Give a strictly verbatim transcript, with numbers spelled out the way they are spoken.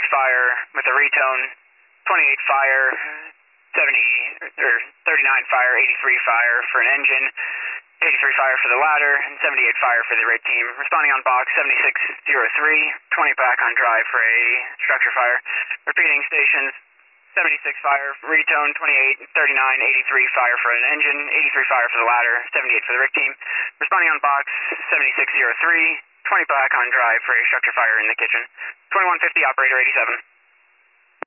fire with a retone, twenty-eight fire, seventy, or thirty-nine fire, eighty-three fire for an engine, eighty-three fire for the ladder, and seventy-eight fire for the rig team. Responding on box seventy-six oh three, twenty back on drive for a structure fire. Repeating stations, seventy-six fire, retone, twenty-eight, thirty-nine, eighty-three fire for an engine, eighty-three fire for the ladder, seventy-eight for the rig team. Responding on box seventy-six oh three, twenty back on drive for a structure fire in the kitchen. twenty-one fifty, operator eighty-seven.